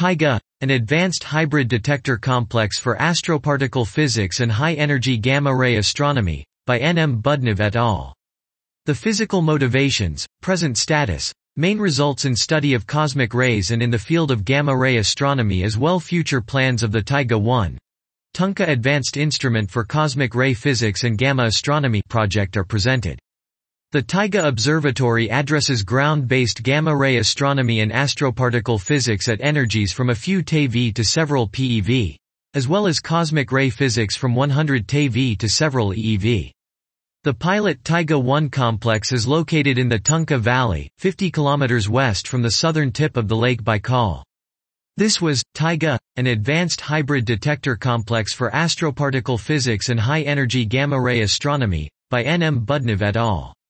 TAIGA, an advanced hybrid detector complex for astroparticle physics and high-energy gamma-ray astronomy, by N. M. Budnev et al. The physical motivations, present status, main results in study of cosmic rays and in the field of gamma-ray astronomy as well future plans of the TAIGA-1 Tunka Advanced Instrument for Cosmic Ray Physics and Gamma Astronomy project are presented. The TAIGA Observatory addresses ground-based gamma-ray astronomy and astroparticle physics at energies from a few TeV to several PeV, as well as cosmic ray physics from 100 TeV to several EeV. The pilot TAIGA-1 complex is located in the Tunka Valley, 50 km west from the southern tip of the Lake Baikal. This was TAIGA, an advanced hybrid detector complex for astroparticle physics and high-energy gamma-ray astronomy, by N. M. Budnev et al.